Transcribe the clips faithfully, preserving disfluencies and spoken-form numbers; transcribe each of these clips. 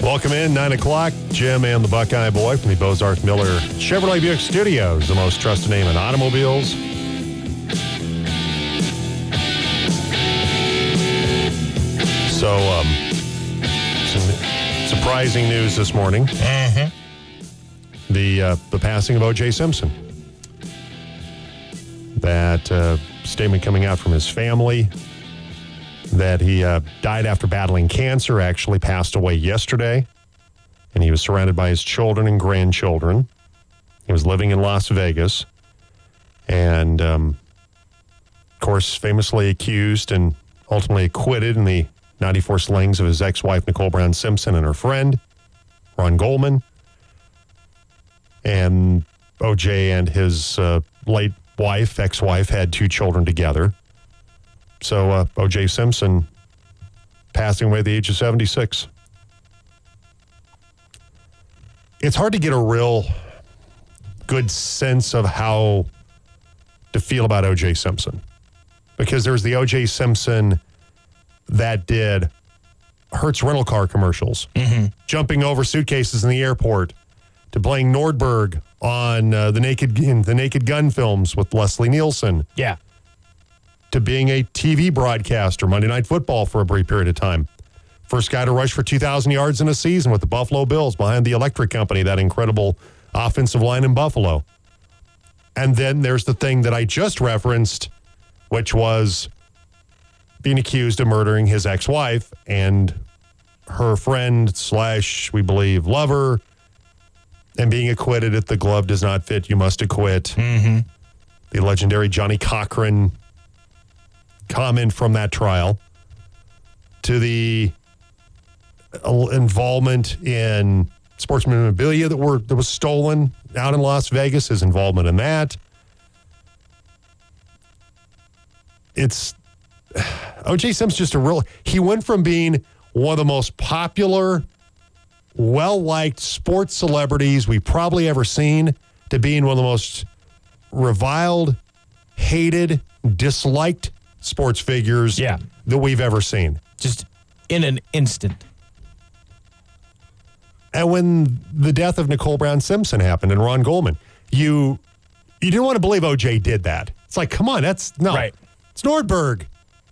Welcome in, nine o'clock. Jim and the Buckeye Boy from the Bozarth Miller Chevrolet Buick Studios, the most trusted name in automobiles. So, um, some surprising news this morning. Mm-hmm. The, uh, the passing of O J Simpson. That uh, statement coming out from his family that he uh, died after battling cancer, actually passed away yesterday. And he was surrounded by his children and grandchildren. He was living in Las Vegas. And, um, of course, famously accused and ultimately acquitted in the ninety-four slings of his ex-wife, Nicole Brown Simpson, and her friend, Ron Goldman. And O J and his uh, late wife, ex-wife, had two children together. So uh, O J Simpson passing away at the age of seventy-six. It's hard to get a real good sense of how to feel about O J Simpson. Because there's the O J Simpson that did Hertz rental car commercials, mm-hmm. jumping over suitcases in the airport, to playing Nordberg on uh, the Naked in the Naked Gun films with Leslie Nielsen. Yeah. To being a T V broadcaster, Monday Night Football for a brief period of time. First guy to rush for two thousand yards in a season with the Buffalo Bills behind the Electric Company, that incredible offensive line in Buffalo. And then there's the thing that I just referenced, which was being accused of murdering his ex-wife and her friend slash, we believe, lover, and being acquitted at the glove does not fit, you must acquit. Mm-hmm. The legendary Johnny Cochran comment from that trial, to the involvement in sports memorabilia that were that was stolen out in Las Vegas, his involvement in that. It's O J Simpson's just a real, he went from being one of the most popular, well-liked sports celebrities we've probably ever seen to being one of the most reviled, hated, disliked sports figures yeah. that we've ever seen. Just in an instant. And when the death of Nicole Brown Simpson happened and Ron Goldman, you you didn't want to believe O J did that. It's like, come on, that's, no. Right. It's Nordberg.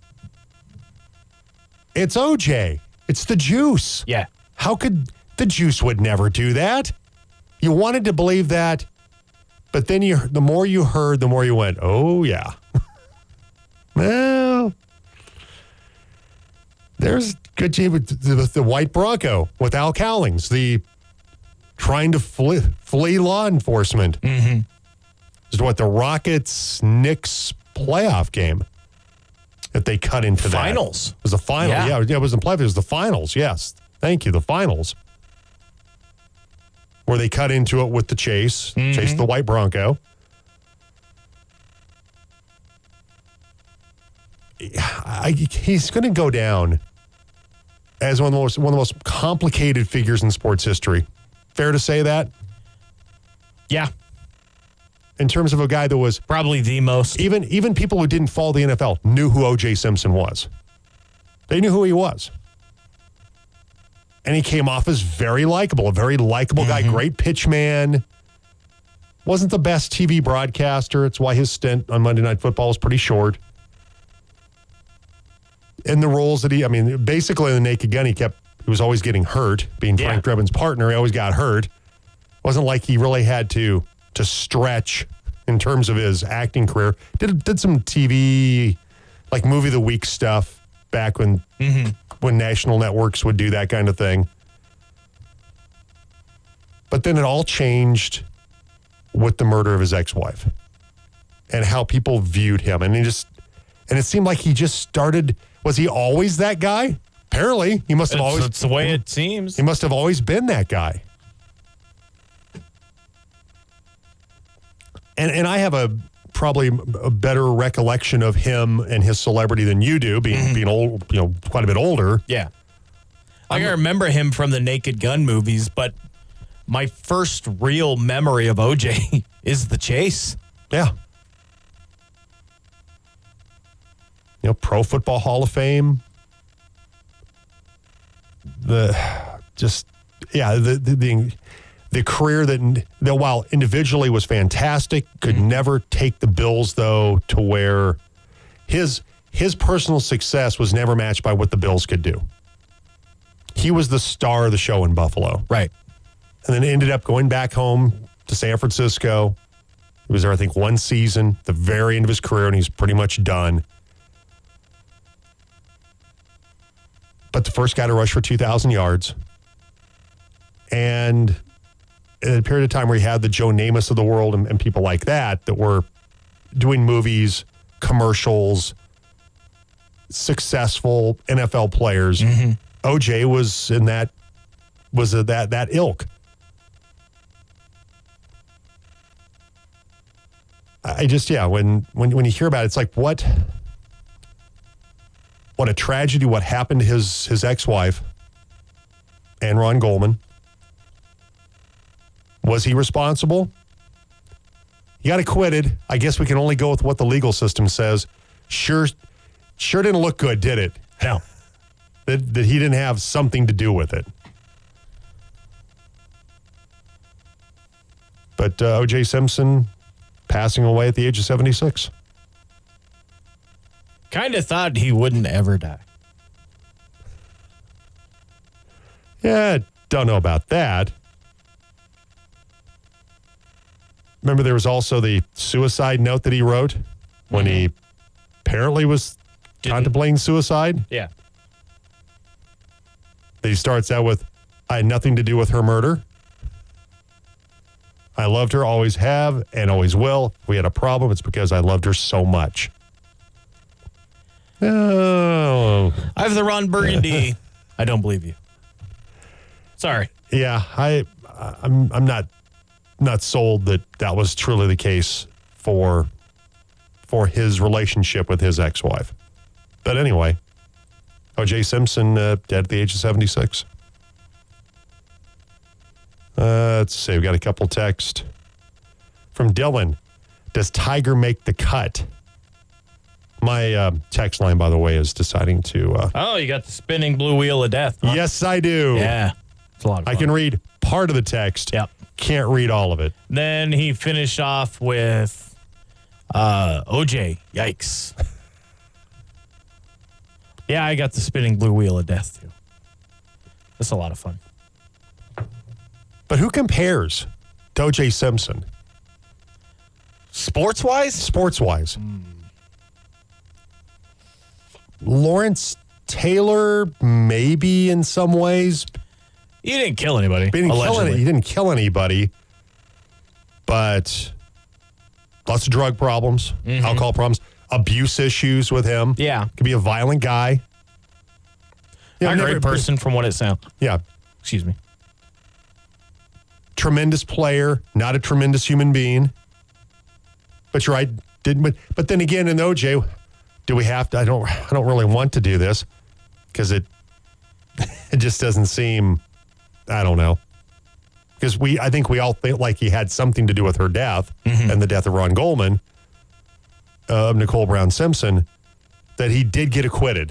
It's O J. It's the juice. Yeah. How could, the juice would never do that. You wanted to believe that, but then you, the more you heard, the more you went, oh, yeah. Well, there's good team with the, the White Bronco with Al Cowlings, the trying to flee, flee law enforcement. Mm-hmm. Is what the Rockets Knicks playoff game that they cut into that. Finals. It was the final. Yeah. Yeah, it wasn't playoff. It was the finals. Yes. Thank you. The finals. Where they cut into it with the chase, mm-hmm. chase the White Bronco. I, he's going to go down as one of the most one of the most complicated figures in sports history. Fair to say that? Yeah. In terms of a guy that was probably the most. Even even people who didn't follow the N F L knew who O J Simpson was. They knew who he was. And he came off as very likable, a very likable mm-hmm. guy, great pitch man. Wasn't the best T V broadcaster. It's why his stint on Monday Night Football was pretty short. In the roles that he, I mean, basically in the Naked Gun, he kept, he was always getting hurt. Being yeah. Frank Drebin's partner, he always got hurt. Wasn't like he really had to to stretch in terms of his acting career. Did did some T V, like movie of the week stuff back when mm-hmm. when national networks would do that kind of thing. But then it all changed with the murder of his ex-wife and how people viewed him. And he just, and it seemed like he just started, was he always that guy? Apparently, he must have it's, always. That's the way it seems. He must have always been that guy. And and I have a probably a better recollection of him and his celebrity than you do, being mm-hmm. being old, you know, quite a bit older. Yeah, I can remember him from the Naked Gun movies, but my first real memory of O J is The Chase. Yeah. You know, Pro Football Hall of Fame. The just yeah, the the the, the career that, that while individually was fantastic, could mm-hmm. never take the Bills though to where his his personal success was never matched by what the Bills could do. He was the star of the show in Buffalo, right? And then ended up going back home to San Francisco. He was there, I think, one season, the very end of his career, and he's pretty much done. But the first guy to rush for two thousand yards. And in a period of time where he had the Joe Namath of the world and, and people like that that were doing movies, commercials, successful N F L players, mm-hmm. O J was in that, was a, that that ilk. I just, yeah, when, when when you hear about it, it's like, what what a tragedy, what happened to his, his ex-wife and Ron Goldman. Was he responsible? He got acquitted. I guess we can only go with what the legal system says. Sure, sure didn't look good, did it? No. That, that he didn't have something to do with it. But uh, O J Simpson passing away at the age of seventy-six. Kind of thought he wouldn't ever die. Yeah, don't know about that. Remember, there was also the suicide note that he wrote when mm-hmm. he apparently was Didn't. contemplating suicide. Yeah. That he starts out with, I had nothing to do with her murder. I loved her, always have, and always will. If we had a problem, it's because I loved her so much. Oh. I have the Ron Burgundy. I don't believe you. Sorry. Yeah, I, I'm, I'm not, not sold that that was truly the case for, for his relationship with his ex-wife. But anyway, O J Simpson uh, dead at the age of seventy-six. Uh, let's see. We got a couple texts from Dylan. Does Tiger make the cut? My uh, text line, by the way, is deciding to. Uh, oh, you got the spinning blue wheel of death. Huh? Yes, I do. Yeah, it's a lot of fun. I can read part of the text. Yep. Can't read all of it. Then he finished off with uh, O J. Yikes. Yeah, I got the spinning blue wheel of death too. That's a lot of fun. But who compares to O J Simpson? Sports-wise? Sports-wise. Mm. Lawrence Taylor, maybe in some ways. He didn't kill anybody. He didn't, kill, any, he didn't kill anybody. But lots of drug problems, mm-hmm. alcohol problems, abuse issues with him. Yeah. Could be a violent guy. Yeah, a great person from what it sounds. Yeah. Excuse me. Tremendous player, not a tremendous human being. But you're right. Didn't but, but then again in O J, do we have to I don't I don't really want to do this because it it just doesn't seem I don't know. Because we I think we all think like he had something to do with her death mm-hmm. and the death of Ron Goldman, uh, of Nicole Brown Simpson, that he did get acquitted.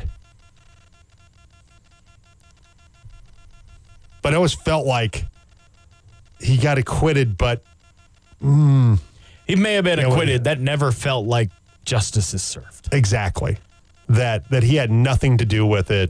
But I always felt like he got acquitted, but mm, he may have been you know, acquitted. That never felt like justice is served. Exactly. That that he had nothing to do with it,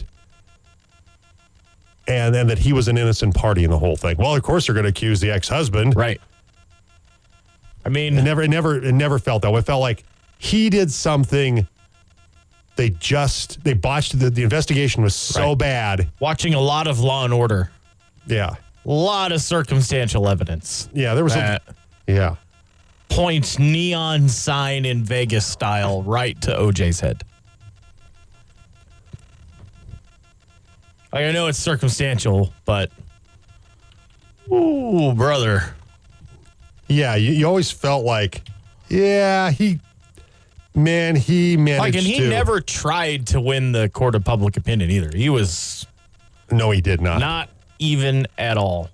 and and that he was an innocent party in the whole thing. Well, of course they're going to accuse the ex-husband, right? I mean, it never, it never, it never felt that way. It felt like he did something. They just they botched the the investigation was so right. bad. Watching a lot of Law and Order. Yeah. A lot of circumstantial evidence. Yeah, there was a, yeah. Points neon sign in Vegas style right to O J's head. Like, I know it's circumstantial, but ooh, brother. Yeah, you, you always felt like, yeah, he, man, he managed like, and he to. never tried to win the court of public opinion either. He was. No, he did not. Not even at all.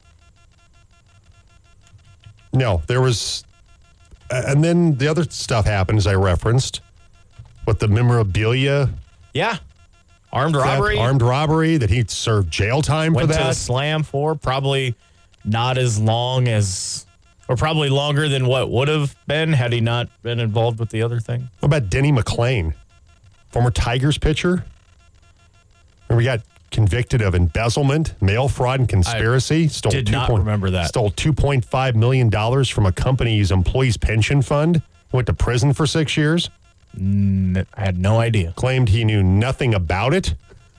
No, there was, and then the other stuff happened, as I referenced, with the memorabilia. Yeah. Armed theft, robbery. armed robbery, that he served jail time Went for to the that. slam for probably not as long as, or probably longer than what would have been had he not been involved with the other thing. What about Denny McClain, former Tigers pitcher? And we got convicted of embezzlement, mail fraud, and conspiracy. Stole did two not point- remember that. Stole two point five million dollars from a company's employees' pension fund. Went to prison for six years. I had no idea. Claimed he knew nothing about it.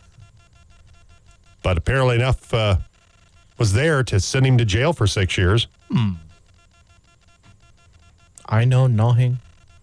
But apparently enough uh, was there to send him to jail for six years. I know nothing.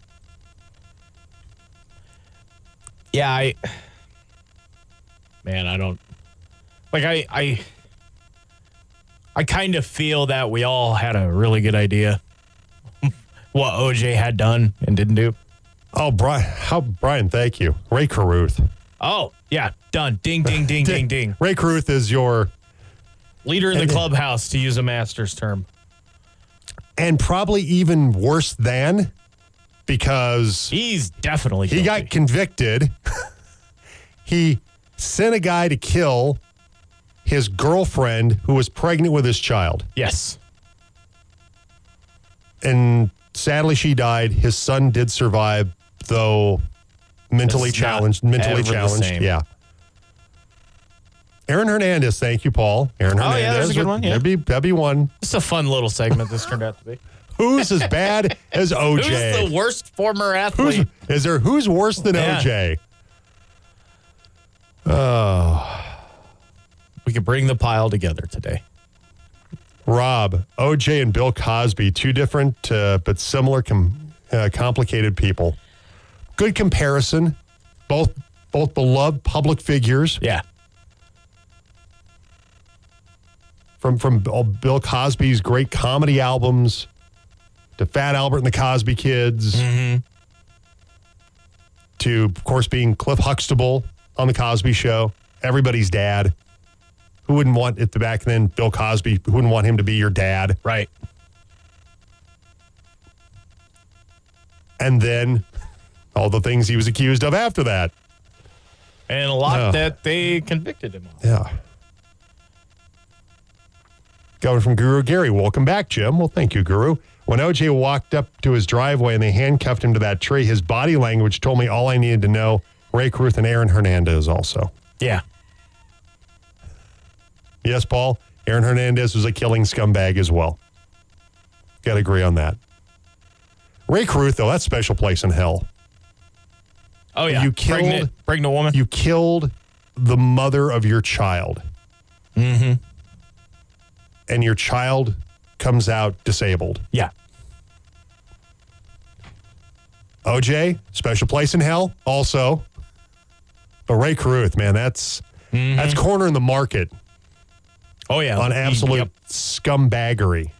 Yeah, I. Man, I don't. Like, I. I, I kind of feel that we all had a really good idea what O J had done and didn't do. Oh, Brian, how, Brian, thank you. Ray Carruth. Oh, yeah, done. Ding, ding, ding, ding, ding. Ray Carruth is your, Leader in the clubhouse, to use a master's term. and probably even worse than, because He's definitely he guilty. got convicted. He sent a guy to kill his girlfriend who was pregnant with his child. Yes. And sadly, she died. His son did survive, though mentally It's not challenged. Mentally ever the challenged. same. Yeah. Aaron Hernandez, thank you, Paul. Aaron Oh, Hernandez. yeah, there's a good one, yeah. That'd be, that'd be one. It's a fun little segment this turned out to be. Who's as bad as O J? Who's the worst former Who's, athlete? is there who's worse than Yeah. O J? We could bring the pile together today. Rob, O J and Bill Cosby, two different uh, but similar, com- uh, complicated people. Good comparison. Both both beloved public figures. Yeah. From from Bill Cosby's great comedy albums to Fat Albert and the Cosby Kids, to, of course, being Cliff Huxtable on the Cosby Show, everybody's dad. Who wouldn't want it back then? Bill Cosby, who wouldn't want him to be your dad? Right. And then all the things he was accused of after that. And a lot Oh. that they convicted him on. Yeah. Going from Guru Gary. Welcome back, Jim. Well, thank you, Guru. When O J walked up to his driveway and they handcuffed him to that tree, his body language told me all I needed to know. Ray Carruth and Aaron Hernandez also. Yeah. Yes, Paul. Aaron Hernandez was a killing scumbag as well. Got to agree on that. Ray Carruth, though, that's a special place in hell. Oh, yeah. You killed- pregnant, pregnant woman. You killed the mother of your child. Mm-hmm. And your child comes out disabled. Yeah. O J, special place in hell, also. But Ray Carruth, man, that's Mm-hmm. that's cornering the market Oh, yeah. on absolute Yep. scumbaggery.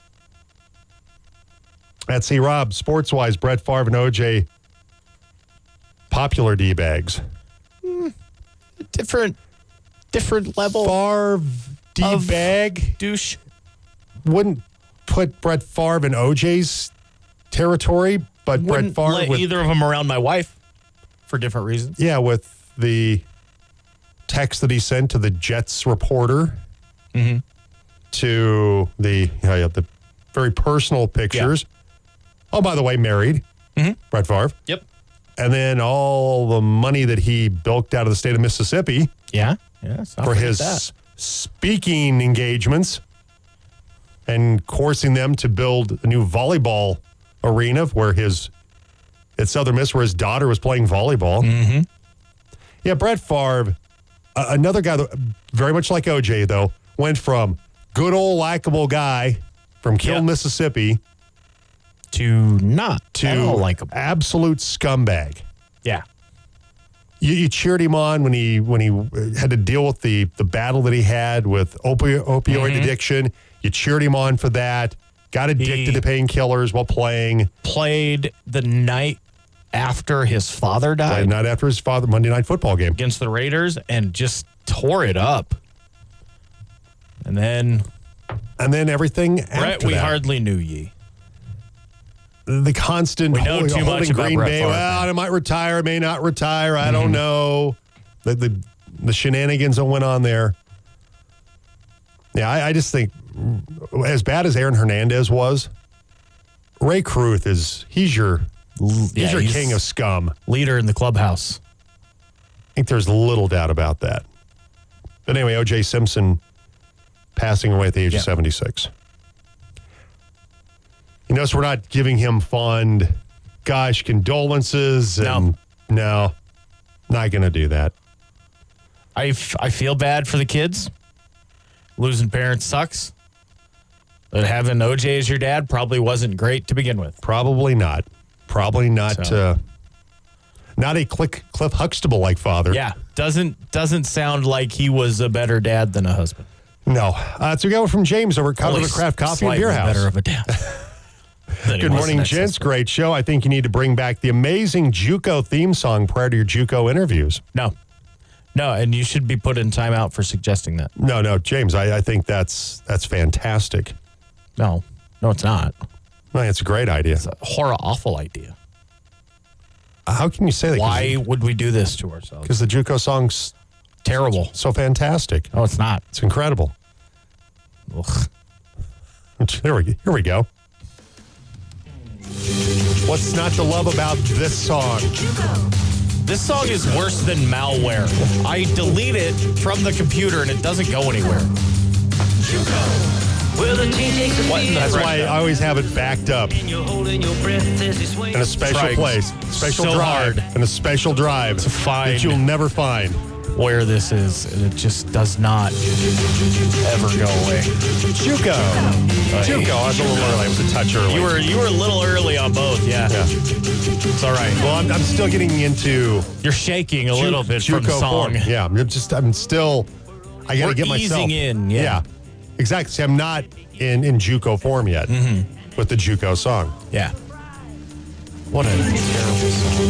Let's see, Rob, sports-wise, Brett Favre and O J, popular D-bags. Different, different level Favre, D-bag, douche. wouldn't put Brett Favre in O J's territory, but Wouldn't Brett Favre let with, either of them around my wife for different reasons. yeah, with the text that he sent to the Jets reporter, Mm-hmm. to the yeah, yeah, the very personal pictures. Oh, by the way, married, Mm-hmm. Brett Favre, Yep. and then all the money that he bilked out of the state of Mississippi Yeah. Yeah. let's not for forget his that. speaking engagements and coursing them to build a new volleyball arena where his at Southern Miss where his daughter was playing volleyball. Mm-hmm. Yeah, Brett Favre, uh, another guy that very much like O J though, went from good old likable guy from Kill, Yep. Mississippi To not to at all likable. absolute scumbag. Yeah. You, you cheered him on when he when he had to deal with the the battle that he had with opi- opioid Mm-hmm. addiction. You cheered him on for that. Got addicted He- to painkillers while playing. Played the night after his father died Played night after his father Monday Night Football game. against the Raiders and just tore it up. And then And then everything Brett, after we that. hardly knew ye. the constant We know holding, too much holding about Green Brett Bay. Favre, Well, man. I might retire, may not retire. I don't know. the the, the shenanigans that went on there. Yeah, I, I just think as bad as Aaron Hernandez was, Ray Caruth is he's your he's Yeah, your he's king of scum. leader in the clubhouse. I think there's little doubt about that. But anyway, O J Simpson passing away at the age Yeah. of seventy-six. You notice we're not giving him fond, gosh, condolences. And no, not going to do that. I, f- I feel bad for the kids. Losing parents sucks. But having O J as your dad probably wasn't great to begin with. Probably not. Probably not. So. Uh, not a Cliff, Cliff Huxtable-like father. Yeah, doesn't doesn't sound like he was a better dad than a husband. No. Uh, so we go from James over at Colorado At least Craft Coffee and slightly Beer House. better of a dad. than he Good was morning, in gents. Texas. Great show. I think you need to bring back the amazing JUCO theme song prior to your JUCO interviews. No. No, and you should be put in timeout for suggesting that. No, no, James, I, I think that's that's fantastic. No. No, it's not. I think it's a great idea. It's a horror awful idea. How can you say that? Why would we do this to ourselves? Because the JUCO song's Terrible. so fantastic. No, it's not. It's incredible. Ugh. There we go. Here we go. What's not to love about this song? This song is worse than malware. I delete it from the computer and it doesn't go anywhere. Well, the team takes a What in the beat, That's frick? why I always have it backed up and you're holding your breath as you swing. in a special Trying place, special so drive, hard in a special drive to find- that you'll never find. Where this is, and it just does not ever go away. JUCO. JUCO. I was a little early. I was a touch early. You were you were a little early on both, yeah. Yeah. It's all right. Well, I'm, I'm still getting into You're shaking a Ju- little bit from the JUCO song. form. Yeah, I'm just, I'm still, I got to We're get myself. easing in, yeah. Exactly. See, I'm not in, in JUCO form yet Mm-hmm. with the JUCO song. Yeah. What a terrible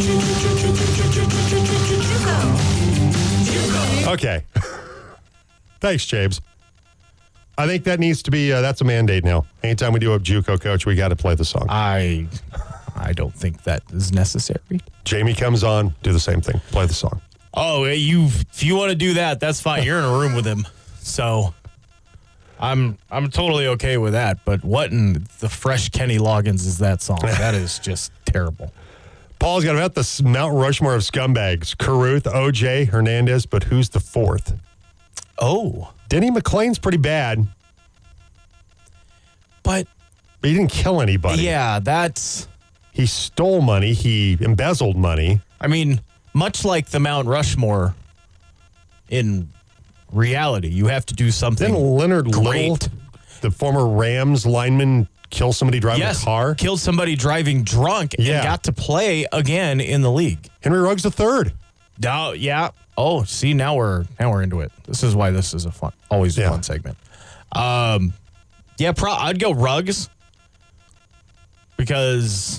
song. Okay. Thanks, James. I think that needs to be, uh, that's a mandate now. Anytime we do a JUCO coach, we got to play the song. I I don't think that is necessary. Jamie comes on, do the same thing. Play the song. Oh, you if you want to do that, that's fine. You're in a room with him. So I'm I'm totally okay with that. But what in the fresh Kenny Loggins is that song? That is just terrible. Paul's got about the Mount Rushmore of scumbags. Caruth, O J, Hernandez, but who's the fourth? Oh. Denny McClain's pretty bad, But but he didn't kill anybody. yeah, that's He stole money. He embezzled money. I mean, much like the Mount Rushmore in reality, you have to do something. Didn't Leonard Little, great. the former Rams lineman, kill somebody driving Yes, a car? killed somebody driving drunk Yeah. and got to play again in the league. Henry Ruggs the third. Oh, yeah. Oh, see, now we're now we're into it. This is why this is a fun, always a Yeah. fun segment. Um, yeah, pro- I'd go Ruggs because,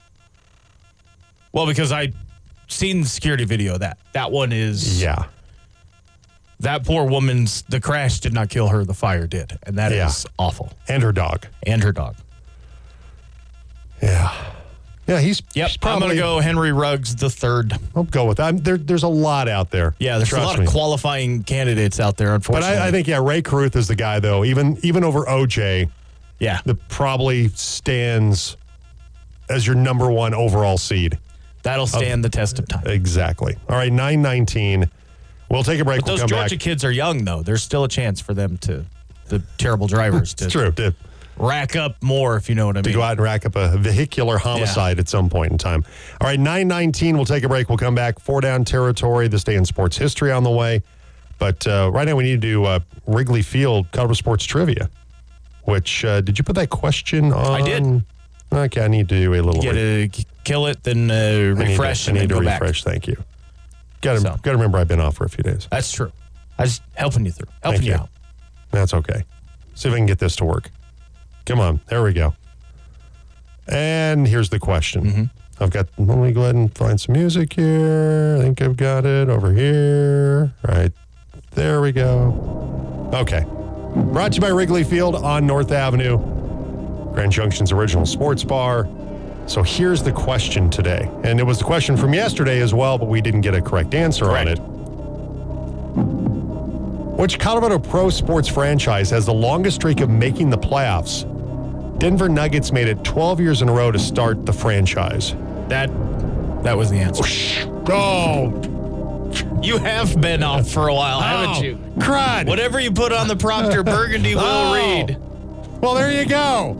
well, because I seen the security video of that that one is Yeah. that poor woman's the crash did not kill her, the fire did, and that is Yeah. awful. And her dog. And her dog. Yeah. Yeah, he's, Yep, he's probably, I'm gonna go Henry Ruggs the third. I'll go with that. There, there's a lot out there. Yeah, there's Trust a lot me. of qualifying candidates out there, But unfortunately. I, I think, yeah, Ray Caruth is the guy, though. Even even over O J, yeah, that probably stands as your number one overall seed. that'll stand the test of time. Exactly. All right, nine nineteen. We'll take a break. But We'll those come Georgia back. kids are young, though. There's still a chance for them to, the terrible drivers, to It's true. To, rack up more, if you know what I to mean. go out and rack up a vehicular homicide at some point in time. All right, nine nineteen. We'll take a break. We'll come back. Four down territory. This day in sports history on the way. But uh, right now we need to do uh, Wrigley Field Colorado Sports Trivia. Which, uh, did you put that question on? I did. Okay, I need to do a little. Get re- to kill it, then uh, I need to- refresh, I and need then to go refresh. back. Thank you. Got to So. got to remember I've been off for a few days. That's true. I was helping you through, helping Thank you you. out. That's okay. See if I can get this to work. Come on. There we go. And here's the question. Mm-hmm. I've got, let me go ahead and find some music here. I think I've got it over here. Right. There we go. Okay. Brought to you by Wrigley Field on North Avenue, Grand Junction's original sports bar. So here's the question today. And it was the question from yesterday as well, but we didn't get a correct answer Correct. on it. Which Colorado pro sports franchise has the longest streak of making the playoffs? Denver Nuggets made it twelve years in a row to start the franchise. That that was the answer. Oh, You have been off for a while, haven't you? crud. Whatever you put on the prompter, Burgundy will Oh. read. Well, there you go.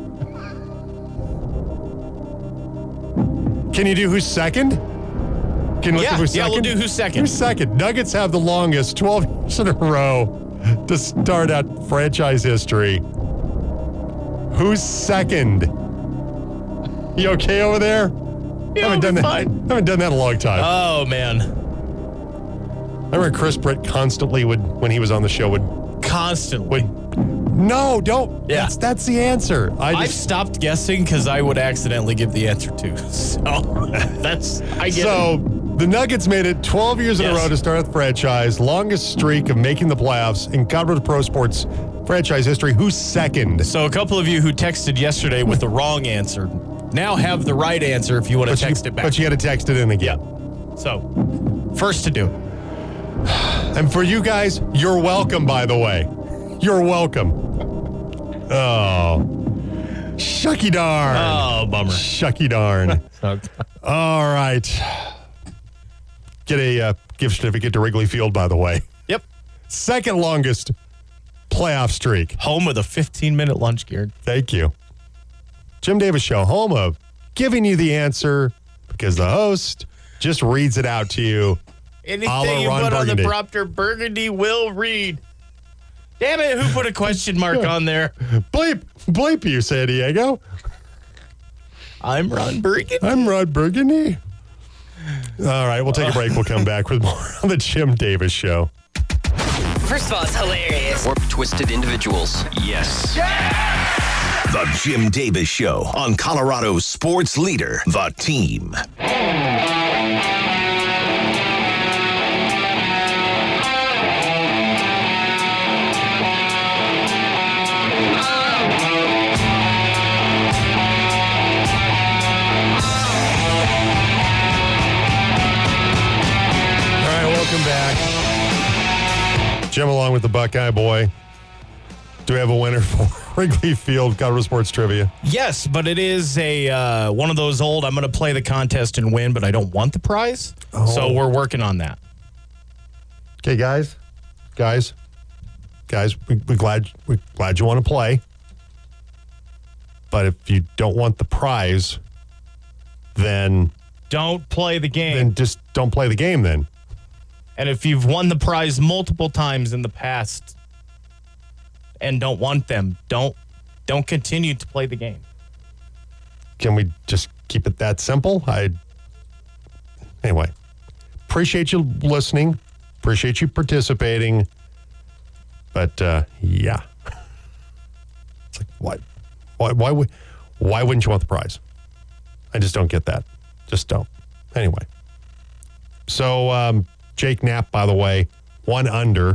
Can you do who's second? Can you look Yeah, at who's yeah, second? we'll do who's second. Who's second? Nuggets have the longest, twelve years in a row to start out franchise history. Who's second? You okay over there? Yeah, haven't done we're that. fine. Haven't done that in a long time. Oh, man. I remember Chris Britt constantly would, when he was on the show, would Constantly. would. No, don't. Yeah. That's that's the answer. I I've just, stopped guessing because I would accidentally give the answer too. So that's I get so the Nuggets made it twelve years in a Yes. row to start the franchise, longest streak of making the playoffs in Colorado pro sports franchise history. Who's second? So a couple of you who texted yesterday with the wrong answer now have the right answer if you want to But you- text it back. But you got to text it in again. So first to do it. And for you guys, you're welcome, by the way. You're welcome. Oh. Shucky darn. Oh, bummer. Shucky darn. All right. Get a uh, gift certificate to Wrigley Field, by the way. Yep. Second longest playoff streak. Home with a fifteen minute lunch, Garrett. Thank you. Jim Davis Show, home of giving you the answer because the host just reads it out to you. A la Anything you Ron put on the Burgundy. prompter, Burgundy will read. Damn it, who put a question mark on there? Bleep, bleep you, San Diego. I'm Ron Burgundy. I'm Rod Burgundy. All right, we'll take a break. We'll come back with more on the Jim Davis Show. First of all, it's hilarious. Or twisted individuals. Yes. The Jim Davis Show on Colorado's sports leader, The Team. All right, welcome back. Jim along with the Buckeye Boy. Do we have a winner for Wrigley Field Colorado Sports Trivia? Yes, but it is a uh, one of those old, I'm going to play the contest and win, but I don't want the prize. So we're working on that. Okay, guys, guys, guys, we, we're glad we're glad you want to play. But if you don't want the prize, then Don't play the game. then just don't play the game. Then And if you've won the prize multiple times in the past and don't want them, don't don't continue to play the game. can we just keep it that simple? I anyway. Appreciate you listening. Appreciate you participating. But uh, yeah, it's like why, why, why would, why wouldn't you want the prize? I just don't get that. Just don't. Anyway, so um, Jake Knapp, by the way, one under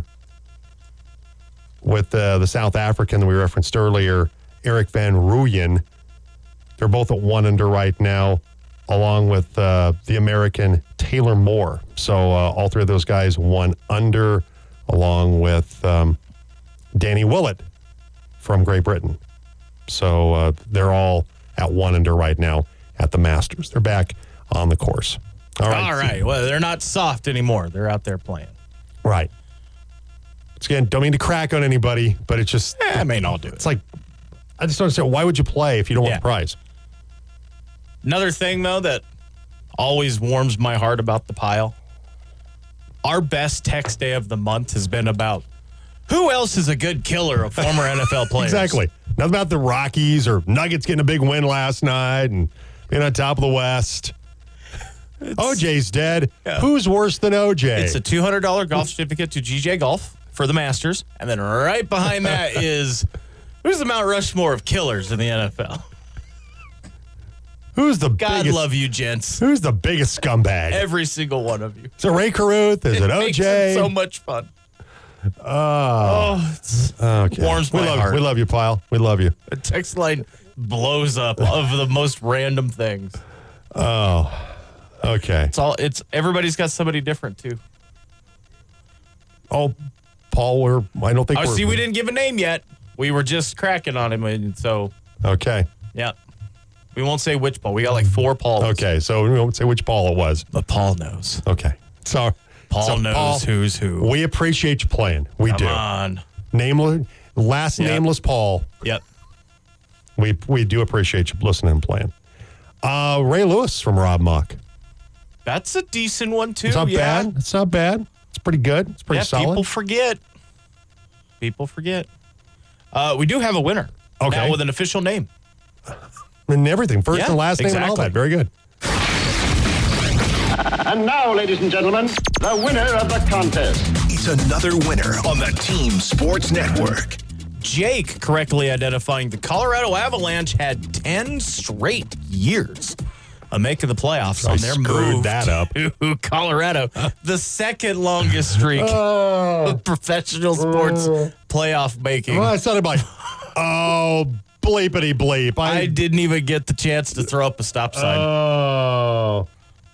with uh, the South African that we referenced earlier, Eric Van Rooyen. They're both at one under right now, along with uh, the American Taylor Moore. So uh, all three of those guys one under, along with um, Danny Willett from Great Britain. So uh, they're all at one under right now at the Masters. They're back on the course. All right. All right. Well, they're not soft anymore. They're out there playing. Right. It's, again, don't mean to crack on anybody, but it's just, Eh, I may not do it. it's like, I just don't understand. Why would you play if you don't Yeah. want the prize? Another thing, though, that always warms my heart about the pile. Our best text day of the month has been about who else is a good killer of former N F L players. Exactly. Nothing about the Rockies or Nuggets getting a big win last night and being on top of the West. O J's dead. Yeah. Who's worse than O J? It's a two hundred dollars golf certificate to G J Golf for the Masters. And then right behind that is who's the Mount Rushmore of killers in the N F L? Who's the God biggest, love you, gents. Who's the biggest scumbag? Every single one of you. Is it Ray Caruth? Is it Makes O J? it so much fun. oh, Oh, it's, okay. warms we my love, heart. We love you, Pyle. We love you. the text line blows up of the most random things. Okay. It's all. It's everybody's got somebody different too. Oh, Paul, we're, I don't think Oh, we're. see, we didn't give a name yet. We were just cracking on him, and so Okay. yeah, we won't say which Paul. We got like four Pauls. Okay, so we won't say which Paul it was. But Paul knows. Okay. So Paul so knows Paul, who's who. We appreciate you playing. We Come do. on. Nameless, last Yep. nameless Paul. Yep. We we do appreciate you listening and playing. Uh, Ray Lewis from Rob Mock. That's a decent one too. It's not yeah. bad. It's not bad. It's pretty good. It's pretty Yeah, solid. people forget. People forget. Uh, we do have a winner. Okay. Now with an official name. And everything. First Yeah, and last name and all exactly. that. Very good. And now, ladies and gentlemen, the winner of the contest. It's another winner on the Team Sports Network. Jake correctly identifying the Colorado Avalanche had ten straight years of making the playoffs I on their screwed move that up. to Colorado, the second longest streak Oh. of professional sports playoff making. Well, I sounded like, oh, bleepity bleep. I didn't even get the chance to throw up a stop sign. Oh.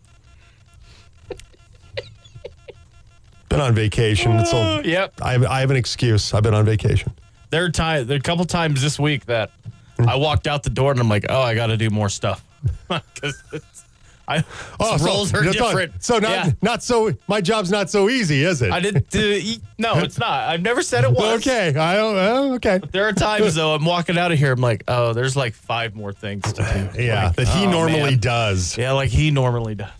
Been on vacation. It's all, yep. I have, I have an excuse. I've been on vacation. There are time. There are a couple times this week that I walked out the door and I'm like, oh, I got to do more stuff because I Oh, so- roles are that's not- different. So not Yeah. not so. My job's not so easy, is it? I didn't. Uh, no, it's not. I've never said it was. Okay. I don't. Oh, okay. There are times though I'm walking out of here. I'm like, oh, there's like five more things to do. Yeah, Like, that he oh, normally man. does. Yeah, like he normally does.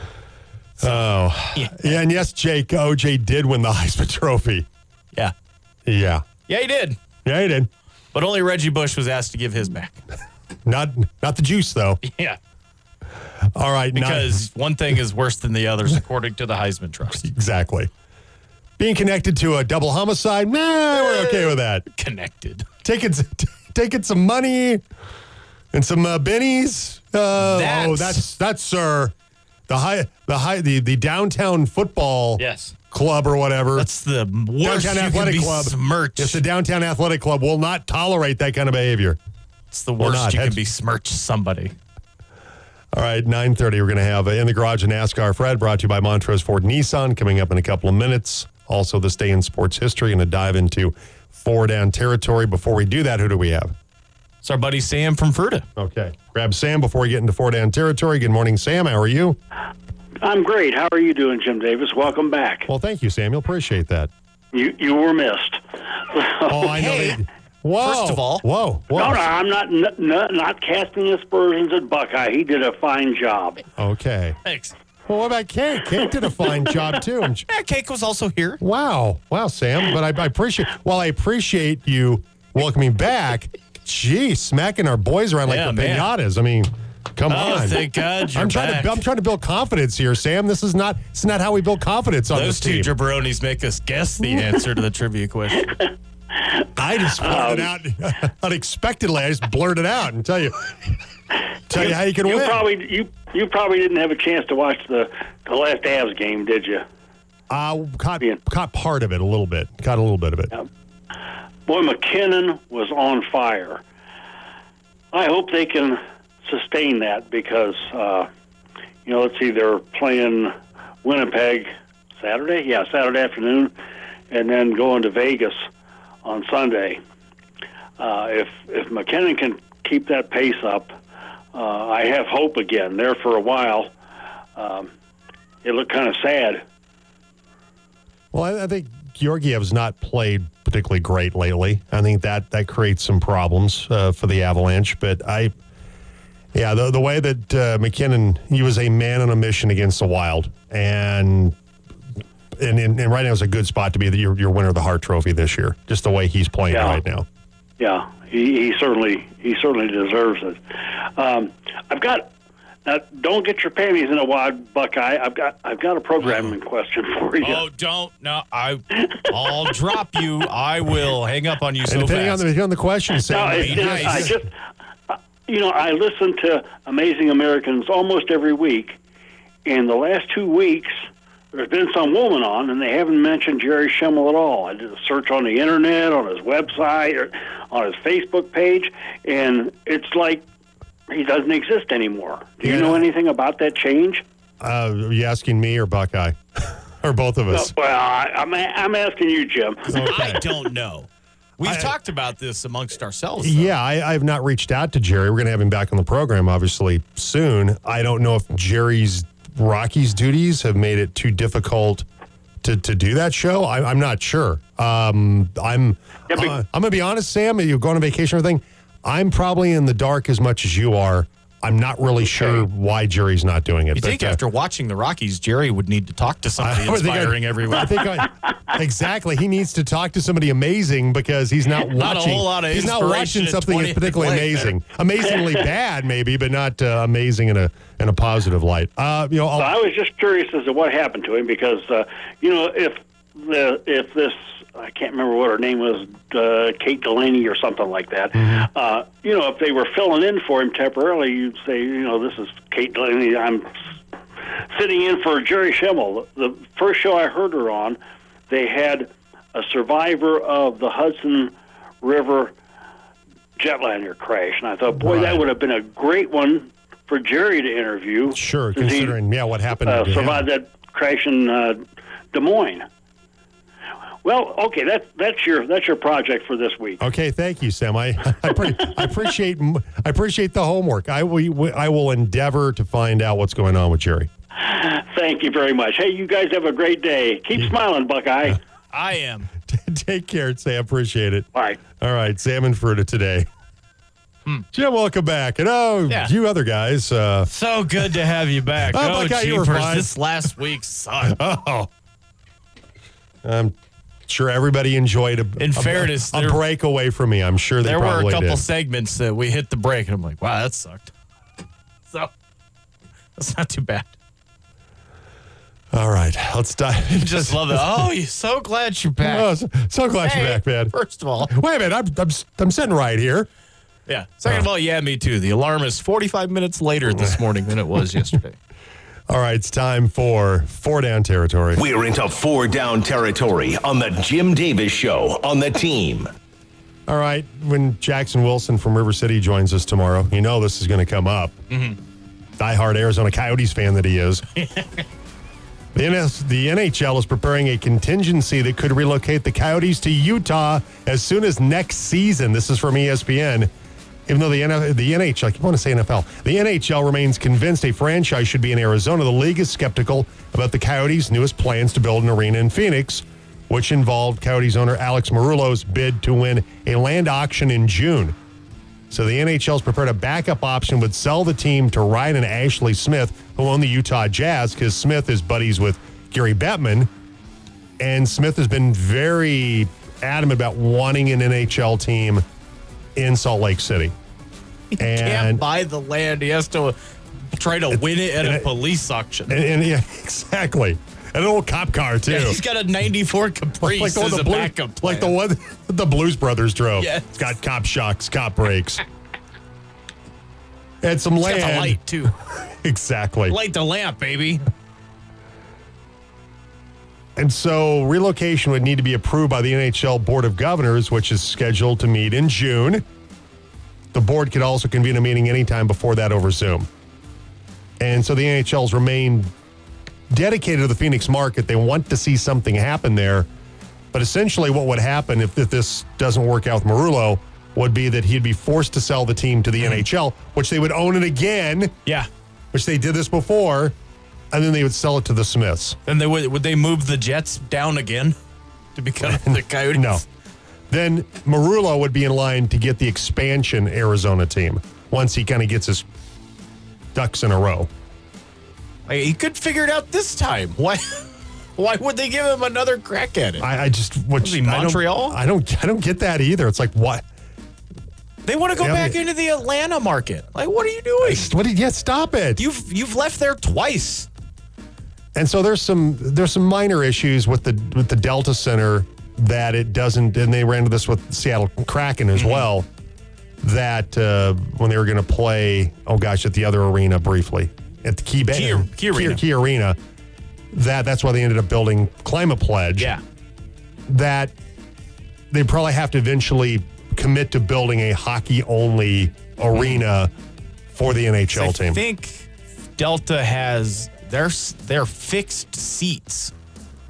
Oh, Yeah. yeah. And yes, Jake, O J did win the Heisman Trophy. Yeah, Yeah, yeah, he did. yeah, he did. But only Reggie Bush was asked to give his back. Not not the juice though. Yeah, All right, not- because one thing is worse than the others, according to the Heisman Trust. exactly. Being connected to a double homicide, nah, we're okay with that. Connected. Taking taking some money and some uh, bennies. Uh, That's- oh, that's that's sir. The high the high the, the downtown football Yes, club or whatever. that's the worst Downtown you Athletic can Club. besmirch. Yes, the downtown athletic club will not tolerate that kind of behavior. It's the Will worst not. you can Heads- besmirch somebody. All right, nine thirty, we're going to have uh, In the Garage and NASCAR. Fred, brought to you by Montrose Ford Nissan, coming up in a couple of minutes. Also, this day in sports history, going to dive into four down territory. Before we do that, who do we have? It's our buddy Sam from Fruta. Okay, grab Sam before we get into four down territory. Good morning, Sam. How are you? I'm great. How are you doing, Jim Davis? Welcome back. Well, thank you, Samuel. Appreciate that. You you were missed. Oh, I know. Hey, they- Whoa. first of all- whoa, whoa. No, no, I'm not, n- n- not casting aspersions at Buckeye. He did a fine job. Okay. Thanks. Well, what about Cake? Cake did a fine job too. I'm- Yeah, Cake was also here. Wow, wow, Sam. But I, I appreciate. Well, I appreciate you welcoming back. Gee, smacking our boys around like Yeah, the man. pinatas. I mean, come Oh, on. thank God you're I'm trying back. to. I'm trying to build confidence here, Sam. This is not. This is not how we build confidence on Those this two team. jabronis make us guess the answer to the trivia question. I just blurted out unexpectedly. I just blurted out and tell you, tell you how you can You win. probably you you probably didn't have a chance to watch the, the last Avs game, did you? uh, caught Yeah. caught part of it a little bit. Caught a little bit of it. Boy, McKinnon was on fire. I hope they can sustain that because, uh, you know, let's see, they're playing Winnipeg Saturday? Yeah, Saturday afternoon, and then going to Vegas on Sunday. Uh, if if McKinnon can keep that pace up, uh, I have hope again. There for a while, um, it looked kind of sad. Well, I, I think Georgiev's not played particularly great lately. I think that that creates some problems uh, for the Avalanche. But I, yeah, the the way that uh, McKinnon, he was a man on a mission against the Wild, and and, and, and right now is a good spot to be the, your, your winner of the Hart Trophy this year. Just the way he's playing Yeah. right now. Yeah, he, he certainly he certainly deserves it. Um, I've got now, don't get your panties in a wad, Buckeye. I've got I've got a programming question for you. Oh, don't. No, I, I'll drop you. I will hang up on you so And depending on fast. the, depending on the question, No, Sam, it's be just, nice. I just uh, you know I listen to Amazing Americans almost every week. In the last two weeks, there's been some woman on, and they haven't mentioned Jerry Schimmel at all. I did a search on the internet, on his website, or on his Facebook page, and it's like he doesn't exist anymore. Do you Yeah. know anything about that change? uh, are you asking me or Buckeye? or both of us? Well, I, I'm I'm asking you, Jim. I don't know. We've I- talked about this amongst ourselves. though. Yeah, I, I have not reached out to Jerry. We're going to have him back on the program, obviously, soon. I don't know if Jerry's Rockies duties have made it too difficult to, to do that show. I, I'm not sure. Um, I'm Yeah, but- uh, I'm going to be honest, Sam. You're going on vacation or everything. I'm probably in the dark as much as you are. I'm not really sure why Jerry's not doing it. You think uh, after watching the Rockies, Jerry would need to talk to somebody I would think inspiring I- every I week? think I, exactly. He needs to talk to somebody amazing because he's not watching. Not a whole lot of he's not inspiration watching at something that's twentieth particularly play there. amazing. Amazingly bad, maybe, but not uh, amazing in a in a positive light. Uh, you know, I'll, I was just curious as to what happened to him because, uh, you know, if the if this, I can't remember what her name was, uh, Kate Delaney or something like that, Mm-hmm. uh, you know, if they were filling in for him temporarily, you'd say, you know, this is Kate Delaney, I'm sitting in for Jerry Schimmel. The first show I heard her on, they had a survivor of the Hudson River jetliner crash, and I thought, boy, Right. that would have been a great one for Jerry to interview. sure, since he, considering yeah what happened uh, to him. survived that crash in uh, Des Moines. Well, okay, that's that's your that's your project for this week. Okay, thank you, Sam. I I, pre- I appreciate I appreciate the homework. I will I will endeavor to find out what's going on with Jerry. Thank you very much. Hey, you guys have a great day. Keep smiling, Buckeye. I am. Take care, Sam. Appreciate it. Bye. All right, Salmon Fruta today. Jim, welcome back. And oh, Yeah. you other guys. Uh, So good to have you back. Oh, oh, Buckeye, you were jeepers, fine. this last week sucked. oh, I'm sure everybody enjoyed a, In a, fairness, a, there- break away from me. I'm sure they There were probably a couple did. segments that we hit the break, and I'm like, wow, that sucked. So that's not too bad. All right, let's dive. Just love it. Oh, you're so glad you're back. Oh, so, so glad Hey, you're back, man. First of all, Wait a minute, I'm, I'm, I'm sitting right here. yeah. Second of all, yeah, me too. The alarm is forty-five minutes later this morning than it was yesterday. All right, it's time for Four Down Territory. We're into four down territory on the Jim Davis Show on the team. All right, when Jackson Wilson from River City joins us tomorrow, you know this is going to come up. Mm-hmm. Diehard Arizona Coyotes fan that he is. The, N S, the N H L is preparing a contingency that could relocate the Coyotes to Utah as soon as next season. This is from E S P N. Even though the, N- the N H L, I keep wanting to say N F L, the N H L remains convinced a franchise should be in Arizona. The league is skeptical about the Coyotes' newest plans to build an arena in Phoenix, which involved Coyotes owner Alex Marullo's bid to win a land auction in June. So the N H L's prepared a backup option would sell the team to Ryan and Ashley Smith, who own the Utah Jazz, because Smith is buddies with Gary Bettman. And Smith has been very adamant about wanting an N H L team in Salt Lake City. Can't And, buy the land. He has to try to win it at and a it- police auction. and, and yeah, exactly. And an old cop car, too. Yeah, he's got a ninety-four Caprice like the one as the a Blue- backup plan. like the one the Blues Brothers drove. Yes. It's got cop shocks, cop brakes. And some He's land. got the light, too. Exactly. Light the lamp, baby. And so relocation would need to be approved by the N H L Board of Governors, which is scheduled to meet in June. The board could also convene a meeting anytime before that over Zoom. And so the N H L's remain dedicated to the Phoenix market. They want to see something happen there. But essentially what would happen if, if this doesn't work out with Marullo would be that he'd be forced to sell the team to the N H L, which they would own it again, Yeah. which they did this before, and then they would sell it to the Smiths. Then they would would they move the Jets down again to become the Coyotes? No. Then Marullo would be in line to get the expansion Arizona team once he kind of gets his ducks in a row. Like, he could figure it out this time. Why? Why would they give him another crack at it? I, I just which Was he I don't- Montreal? I don't I don't get that either. It's like what? They want to go Yeah, back but- into the Atlanta market. Like, what are you doing? What did yeah, stop it. You've you've left there twice. And so there's some there's some minor issues with the with the Delta Center that it doesn't, and they ran into this with Seattle Kraken as well, that uh, when they were going to play, oh gosh, at the other arena briefly, at the Key, ba- Key- Key Arena. Key Arena, that that's why they ended up building Climate Pledge. Yeah. That they probably have to eventually commit to building a hockey-only arena for the N H L I team. think Delta has their their fixed seats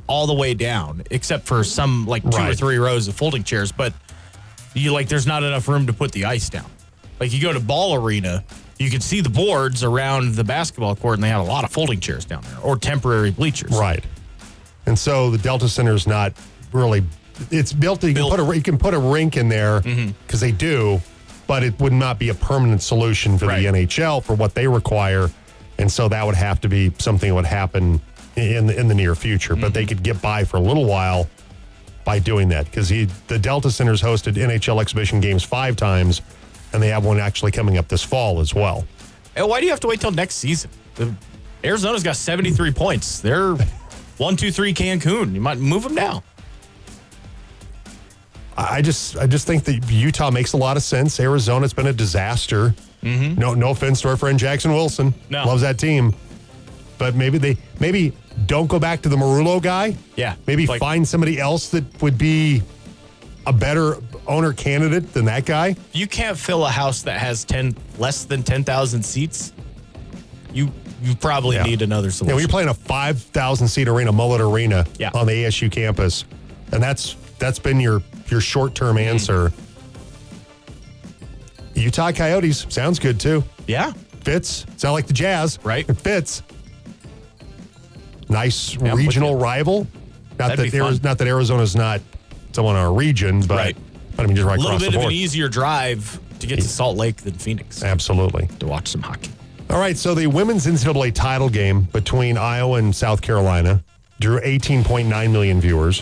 all the way down, except for some like two Right. or three rows of folding chairs. But you like, there's not enough room to put the ice down. Like you go to Ball Arena, you can see the boards around the basketball court, and they have a lot of folding chairs down there or temporary bleachers. Right. And so the Delta Center is not really. It's built. You Built. can put a you can put a rink in there because they do, but it would not be a permanent solution for Right. the N H L for what they require, and so that would have to be something that would happen in the, in the near future. But they could get by for a little while by doing that because the Delta Center's hosted N H L exhibition games five times, and they have one actually coming up this fall as well. And why do you have to wait till next season? The, Arizona's got seventy-three points. They're one, two, three Cancun. You might move them now. I just I just think that Utah makes a lot of sense. Arizona's been a disaster. Mm-hmm. No no offense to our friend Jackson Wilson. No. Loves that team. But maybe they maybe don't go back to the Marullo guy. Yeah. Maybe Like- find somebody else that would be a better owner candidate than that guy. You can't fill a house that has ten less than ten thousand seats. You you probably Yeah. need another Yeah, solution. when you're playing a five thousand seat arena, Mullet Arena, Yeah. on the A S U campus, and that's that's been your your short term Mm-hmm. answer. Utah Coyotes sounds good too. yeah. Fits. Sound like the Jazz. Right. It fits. Nice I'm with regional you. rival. Not That'd that be Ari- fun. not that Arizona's not someone in our region, but Right. I mean just right A little across bit the of board. an easier drive to get to Salt Lake than Phoenix Absolutely. to watch some hockey. All right, so the women's N C double A title game between Iowa and South Carolina drew eighteen point nine million viewers.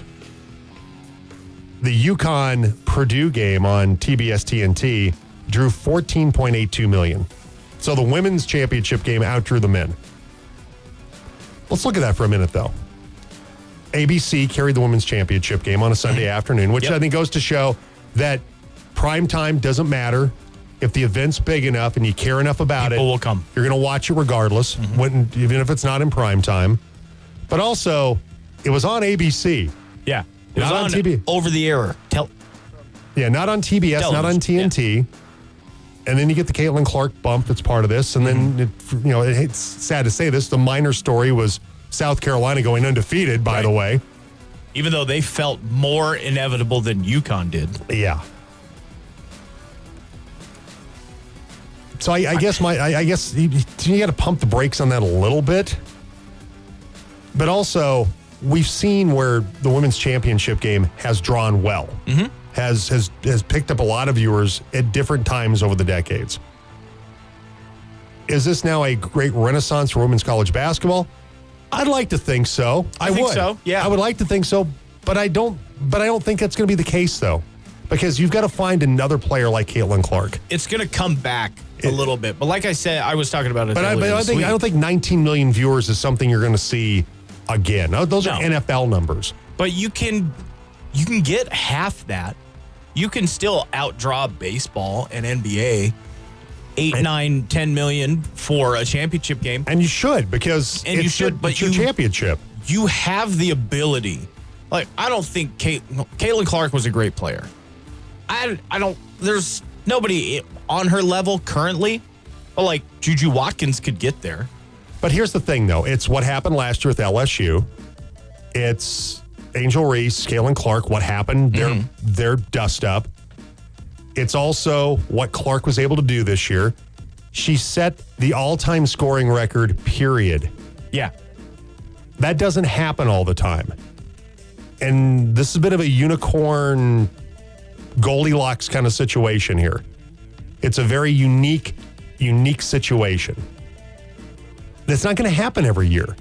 The UConn Purdue game on T B S T N T drew fourteen point eight two million. So the women's championship game outdrew the men. Let's look at that for a minute, though. A B C carried the women's championship game on a Sunday afternoon, which Yep. I think goes to show that prime time doesn't matter. If the event's big enough and you care enough about People it, will come. you're going to watch it regardless, when, even if it's not in prime time. But also, it was on A B C. Yeah. It was Not on on T V. over the air. Tell Yeah, not on T B S, not on T N T. Television, And then you get the Caitlin Clark bump that's part of this. And then, it, you know, it, it's sad to say this, the minor story was South Carolina going undefeated, by Right. the way. even though they felt more inevitable than UConn did. Yeah. So I, I guess my I, I guess you, you got to pump the brakes on that a little bit. But also, we've seen where the women's championship game has drawn well, mm-hmm. has has has picked up a lot of viewers at different times over the decades. Is this now a great renaissance for women's college basketball? I'd like to think so. I, I think would. so, yeah. I would like to think so, but I don't. But I don't think that's going to be the case, though, because you've got to find another player like Caitlin Clark. It's going to come back a It- little bit. But like I said, I was talking about it But I, earlier but I this think week. I don't think nineteen million viewers is something you're going to see again. Now, those are No. N F L numbers. But you can you can get half that. You can still outdraw baseball and N B A eight, nine, ten million for a championship game. And you should, because And it's you should, your, but it's your you- championship. You have the ability. Like, I don't think Kate, Caitlin Clark was a great player. I, I don't, there's nobody on her level currently, but like Juju Watkins could get there. But here's the thing, though. It's what happened last year with L S U. It's Angel Reese, Caitlin Clark, what happened, their, Mm-hmm. their dust up. It's also what Clark was able to do this year. She set the all-time scoring record, period. Yeah. That doesn't happen all the time. And this is a bit of a unicorn Goldilocks kind of situation here. It's a very unique, unique situation. That's not going to happen every year.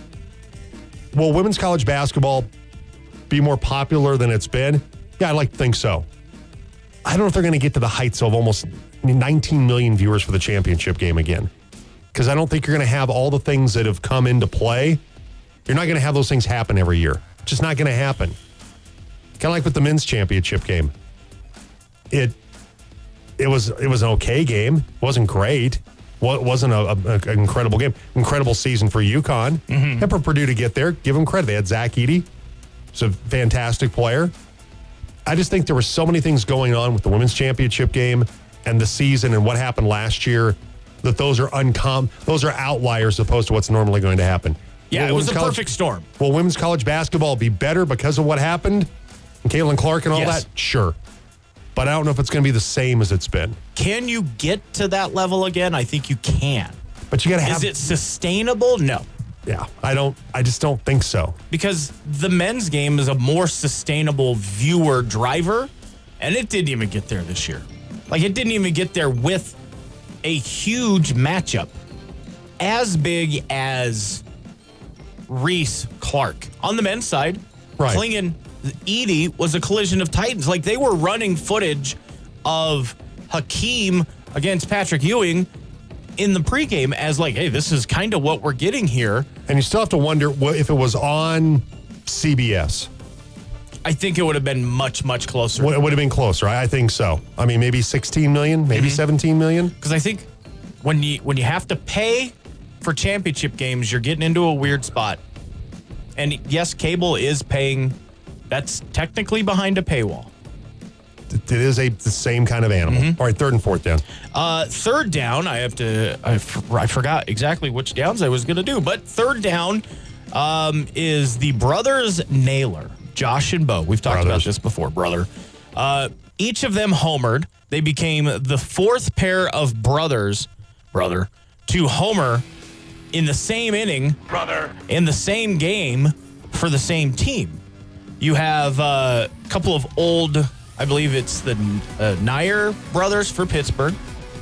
Will women's college basketball be more popular than it's been? Yeah, I'd like to think so. I don't know if they're going to get to the heights of almost nineteen million viewers for the championship game again. Because I don't think you're going to have all the things that have come into play. You're not going to have those things happen every year. Just not going to happen. Kind of like with the men's championship game. It it was it was an okay game. It wasn't great. It wasn't a, a, an incredible game. Incredible season for UConn. Mm-hmm. And for Purdue to get there, give them credit. They had Zach Edey. He's a fantastic player. I just think there were so many things going on with the women's championship game and the season and what happened last year that those are uncom those are outliers opposed to what's normally going to happen. Yeah, will it was women's a college- perfect storm. Will women's college basketball be better because of what happened? And Caitlin Clark and all Yes. that? Sure. But I don't know if it's going to be the same as it's been. Can you get to that level again? I think you can. But you got to have... Is it sustainable? No. Yeah, I don't. I just don't think so. Because the men's game is a more sustainable viewer driver, and it didn't even get there this year. Like, it didn't even get there with a huge matchup as big as Reese Clark. On the men's side, Right. Klingon Edie was a collision of titans. Like, they were running footage of Hakeem against Patrick Ewing in the pregame as like, hey, this is kind of what we're getting here. And you still have to wonder what, if it was on C B S. I think it would have been much, much closer. It would have been closer. I I think so. I mean, maybe sixteen million, maybe Mm-hmm. seventeen million. Because I think when you when you have to pay for championship games, you're getting into a weird spot. And yes, cable is paying. That's technically behind a paywall. It is a the same kind of animal. Mm-hmm. All right, third and fourth down. Uh, third down, I have to. I, f- I forgot exactly which downs I was going to do, but third down um, is the brothers Naylor, Josh and Bo. We've talked Brothers. about this before, brother. Uh, each of them homered. They became the fourth pair of brothers, brother, to homer in the same inning, brother, in the same game for the same team. You have uh, a couple of old. I believe it's the uh, Nair brothers for Pittsburgh,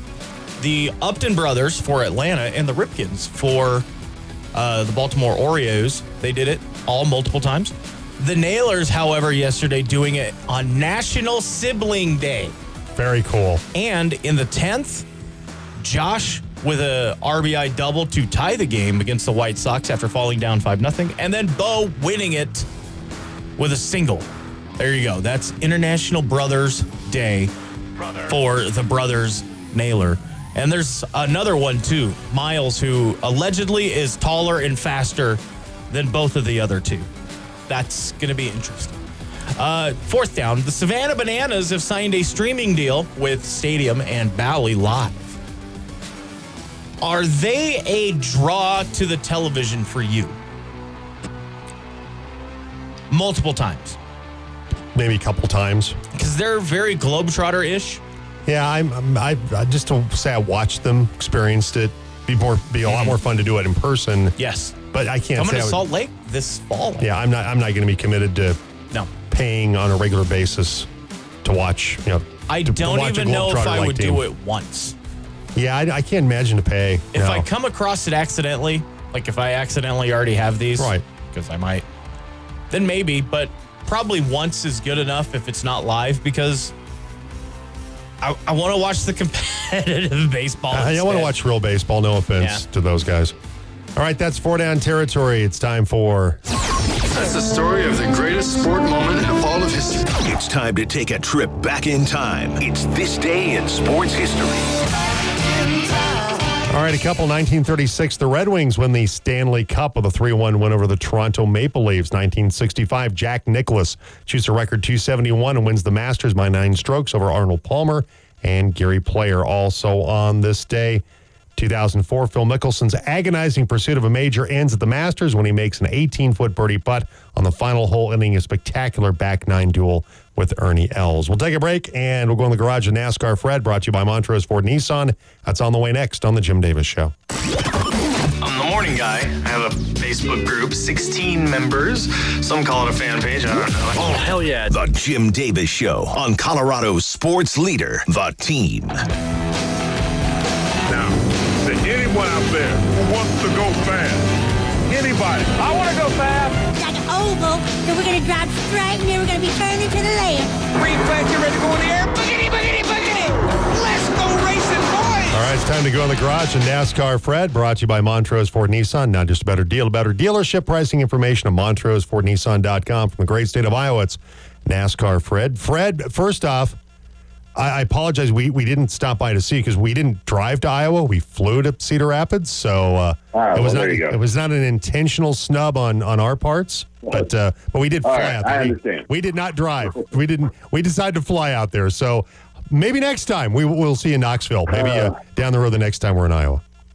the Upton brothers for Atlanta, and the Ripkins for uh, the Baltimore Orioles. They did it all multiple times. The Nailers, however, yesterday doing it on National Sibling Day. Very cool. And in the tenth, Josh with a R B I double to tie the game against the White Sox after falling down five nothing. And then Bo winning it with a single. There you go. That's International Brothers Day Brother. For the brothers Naylor. And there's another one, too. Miles, who allegedly is taller and faster than both of the other two. That's going to be interesting. Uh, fourth down, the Savannah Bananas have signed a streaming deal with Stadium and Bally Live. Are they a draw to the television for you? Multiple times. Maybe a couple times. Because they're very Globetrotter-ish. Yeah, I'm. I'm I, I just to say I watched them, experienced it. Be more, be a lot more fun to do it in person. Yes. But I can't Coming say to I would, Salt Lake this fall. Yeah, I'm not. I'm not going to be committed to No. paying on a regular basis to watch. You know, I to- to don't watch a even know if I Globetrotter-like would team. do it once. Yeah, I, I can't imagine to pay. If no. I come across it accidentally, like if I accidentally already have these, Right. because I might, then maybe, but probably once is good enough if it's not live because I, I want to watch the competitive baseball. I, I want to instead. watch real baseball. No offense Yeah. to those guys. All right, that's four down territory. It's time for. That's the story of the greatest sport moment in all of history. It's time to take a trip back in time. It's This Day in Sports History. All right, a couple. nineteen thirty-six, the Red Wings win the Stanley Cup with a three one win over the Toronto Maple Leafs. nineteen sixty-five, Jack Nicklaus shoots a record two seventy-one and wins the Masters by nine strokes over Arnold Palmer and Gary Player. Also on this day, two thousand four, Phil Mickelson's agonizing pursuit of a major ends at the Masters when he makes an eighteen-foot birdie putt on the final hole, ending a spectacular back nine duel with Ernie Els. We'll take a break, and we'll go in the garage of NASCAR Fred, brought to you by Montrose Ford Nissan. That's on the way next on The Jim Davis Show. I'm the morning guy. I have a Facebook group, sixteen members. Some call it a fan page. I don't know. Oh, hell yeah. The Jim Davis Show on Colorado's sports leader, The Team. Now, to anyone out there who wants to go fast, anybody, I want to go fast. It's like an oval, so we're going to drive straight, and then we're going to be turning to the left. Green flag, you ready to go in the air? Boogity, boogity, boogity. Let's go racing, boys. All right, it's time to go in the garage and NASCAR Fred, brought to you by Montrose Ford Nissan. Not just a better deal, a better dealership pricing information at Montrose Ford Nissan dot com from the great state of Iowa. It's NASCAR Fred. Fred, first off, I, I apologize. We we didn't stop by to see because we didn't drive to Iowa. We flew to Cedar Rapids, so uh, right, it was well, not there you go. it was not an intentional snub on on our parts. But uh, but we did All fly right, out there. I We- understand. We, did not drive. We didn't. We decided to fly out there. So maybe next time we will we'll see you in Knoxville. Maybe uh, down the road the next time we're in Iowa.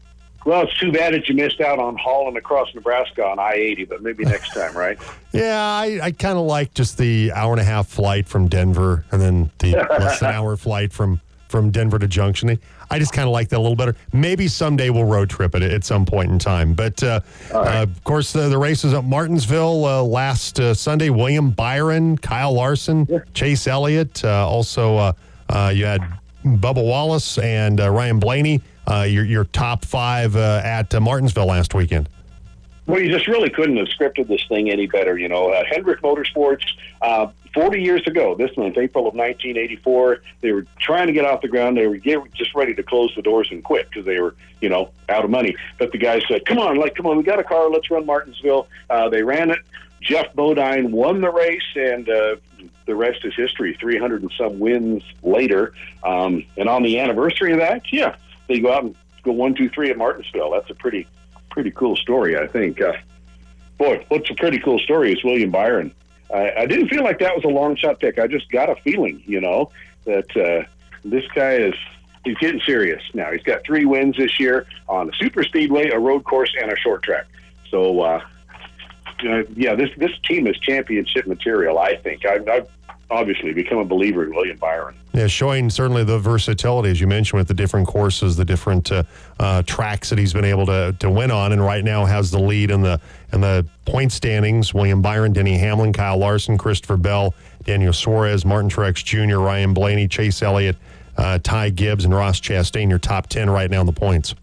Well, it's too bad that you missed out on hauling across Nebraska on I eighty, but maybe next time, right? Yeah, I, I kind of like just the hour and a half flight from Denver and then the less than hour flight from, from Denver to Junction. I just kind of like that a little better. Maybe someday we'll road trip it at some point in time. But, uh, right. uh, of course, the, the races at Martinsville uh, last uh, Sunday, William Byron, Kyle Larson, yeah. Chase Elliott. Uh, also, uh, uh, you had Bubba Wallace and uh, Ryan Blaney. Uh, your your top five uh, at uh, Martinsville last weekend. Well, you just really couldn't have scripted this thing any better. You know, uh, Hendrick Motorsports, uh, forty years ago, this month, April of nineteen eighty-four, they were trying to get off the ground. They were just ready to close the doors and quit because they were, you know, out of money. But the guys said, come on, like, come on, we got a car, let's run Martinsville. Uh, they ran it. Jeff Bodine won the race, and uh, the rest is history. three hundred and some wins later. Um, and on the anniversary of that, yeah, they go out and go one, two, three at Martinsville. That's a pretty, pretty cool story, I think. Uh, boy, what's a pretty cool story is William Byron. I, I didn't feel like that was a long shot pick. I just got a feeling, you know, that uh, this guy is he's getting serious now. He's got three wins this year on a super speedway, a road course, and a short track. So, uh, uh, yeah, this this team is championship material, I think. I've, I've obviously become a believer in William Byron. Yeah, showing certainly the versatility, as you mentioned, with the different courses, the different uh, uh, tracks that he's been able to to win on, and right now has the lead in the in the point standings. William Byron, Denny Hamlin, Kyle Larson, Christopher Bell, Daniel Suarez, Martin Truex Junior, Ryan Blaney, Chase Elliott, uh, Ty Gibbs, and Ross Chastain, your top ten right now in the points.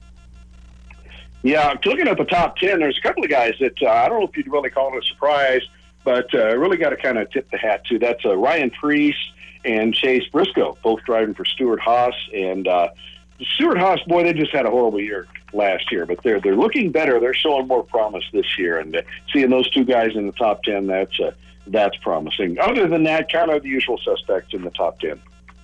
Yeah, looking at the top ten, there's a couple of guys that uh, I don't know if you'd really call it a surprise, but uh, really got to kind of tip the hat to. That's uh, Ryan Preece and Chase Briscoe, both driving for Stuart Haas. And uh, Stuart Haas, boy, they just had a horrible year last year, but they're they're looking better. They're showing more promise this year, and uh, seeing those two guys in the top ten, that's uh, that's promising. Other than that, kind of the usual suspects in the top ten.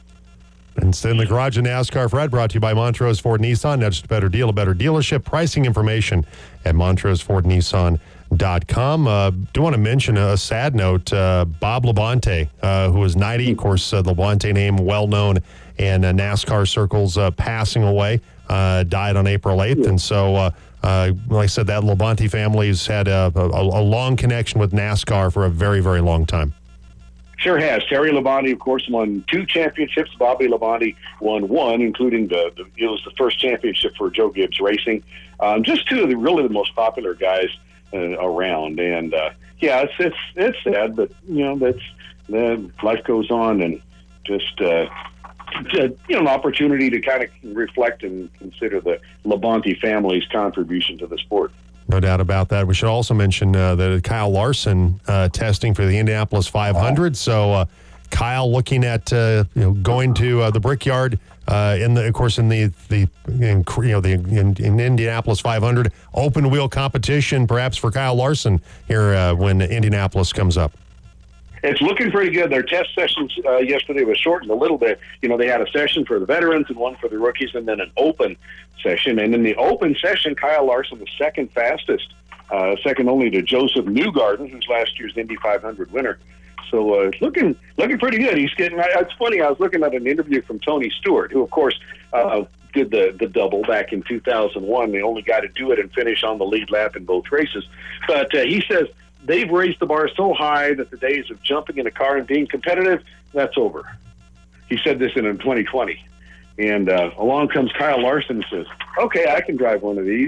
And stay in the garage of NASCAR Fred, brought to you by Montrose Ford Nissan. That's just a better deal, a better dealership. Pricing information at montrose ford nissan dot com. Uh, do want to mention a sad note. Uh, Bob Labonte, uh, who was ninety, of course, uh, the Labonte name well known in uh, NASCAR circles, uh, passing away, uh, died on April eighth. And so, uh, uh, like I said, that Labonte family's had a, a, a long connection with NASCAR for a very, very long time. Sure has. Terry Labonte, of course, won two championships. Bobby Labonte won one, including the, the it was the first championship for Joe Gibbs Racing. Um, just two of the really the most popular guys uh, around. And uh, yeah, it's it's it's sad, but you know that's then life goes on, and just uh, you know an opportunity to kind of reflect and consider the Labonte family's contribution to the sport. No doubt about that. We should also mention uh, that Kyle Larson uh, testing for the Indianapolis five hundred. So uh, Kyle looking at uh, you know going to uh, the Brickyard uh, in the of course in the the in, you know the in, in Indianapolis five hundred open wheel competition perhaps for Kyle Larson here uh, when Indianapolis comes up. It's looking pretty good. Their test sessions uh, yesterday was shortened a little bit. You know, they had a session for the veterans and one for the rookies, and then an open session. And in the open session, Kyle Larson was second fastest, uh, second only to Joseph Newgarden, who's last year's Indy five hundred winner. So uh, it's looking looking pretty good. He's getting. It's funny. I was looking at an interview from Tony Stewart, who, of course, uh, did the the double back in two thousand one. The only guy to do it and finish on the lead lap in both races. But uh, he says they've raised the bar so high that the days of jumping in a car and being competitive, that's over. He said this in twenty twenty. And uh, along comes Kyle Larson and says, okay, I can drive one of these.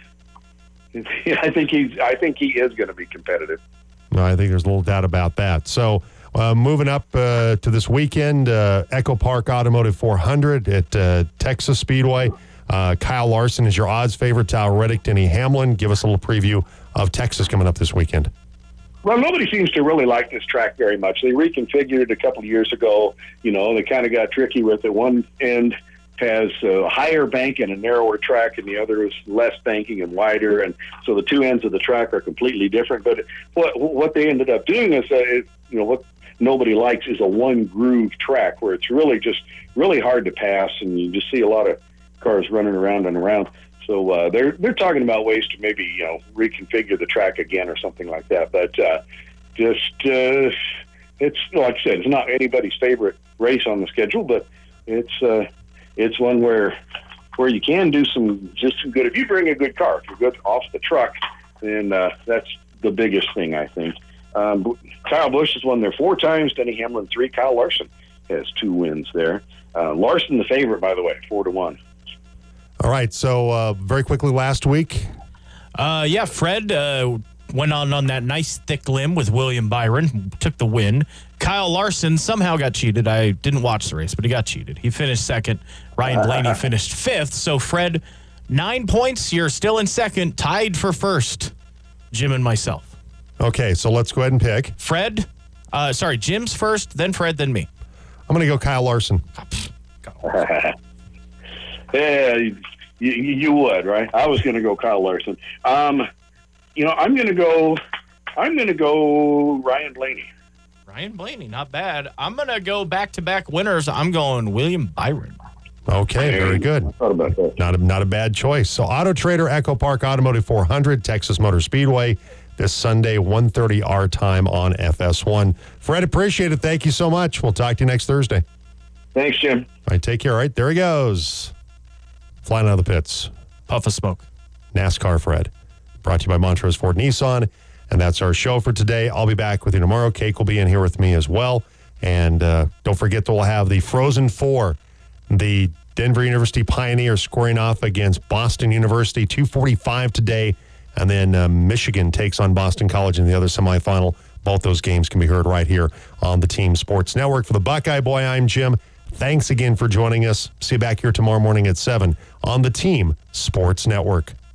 And I think he's, I think he is going to be competitive. No, I think there's little doubt about that. So uh, moving up uh, to this weekend, uh, Echo Park Automotive four hundred at uh, Texas Speedway. Uh, Kyle Larson is your odds favorite. Tal Reddick, Denny Hamlin. Give us a little preview of Texas coming up this weekend. Well, nobody seems to really like this track very much. They reconfigured it a couple of years ago. You know, they kind of got tricky with it. One end has a higher bank and a narrower track, and the other is less banking and wider. And so the two ends of the track are completely different. But what what they ended up doing is, uh, is you know, what nobody likes is a one groove track where it's really just really hard to pass, and you just see a lot of cars running around and around. So uh, they're they're talking about ways to maybe you know reconfigure the track again or something like that. But uh, just uh, it's like I said, it's not anybody's favorite race on the schedule, but it's uh, it's one where where you can do some just some good. If you bring a good car, if you're good off the truck, then uh, that's the biggest thing, I think. Um, Kyle Busch has won there four times, Denny Hamlin three, Kyle Larson has two wins there. Uh, Larson the favorite, by the way, four to one. All right, so uh, very quickly last week. Uh, yeah, Fred uh, went on on that nice thick limb with William Byron, took the win. Kyle Larson somehow got cheated. I didn't watch the race, but he got cheated. He finished second. Ryan Blaney finished fifth. So, Fred, nine points. You're still in second, tied for first. Jim and myself. Okay, so let's go ahead and pick. Fred, uh, sorry, Jim's first, then Fred, then me. I'm going to go Kyle Larson. Yeah, you, you would, right? I was going to go Kyle Larson. Um, you know, I'm going to go. I'm going to go Ryan Blaney. Ryan Blaney, not bad. I'm going to go back-to-back winners. I'm going William Byron. Okay, very good. I thought about that. Not a, not a bad choice. So Auto Trader, Echo Park Automotive four hundred, Texas Motor Speedway, this Sunday, one thirty our time on F S one. Fred, appreciate it. Thank you so much. We'll talk to you next Thursday. Thanks, Jim. All right, take care. All right, there he goes. Flying out of the pits. Puff of smoke. NASCAR Fred. Brought to you by Montrose Ford Nissan. And that's our show for today. I'll be back with you tomorrow. Cake will be in here with me as well. And uh, don't forget that we'll have the Frozen Four. The Denver University Pioneers scoring off against Boston University, two forty-five today. And then uh, Michigan takes on Boston College in the other semifinal. Both those games can be heard right here on the Team Sports Network. For the Buckeye Boy, I'm Jim. Thanks again for joining us. See you back here tomorrow morning at seven on the Team Sports Network.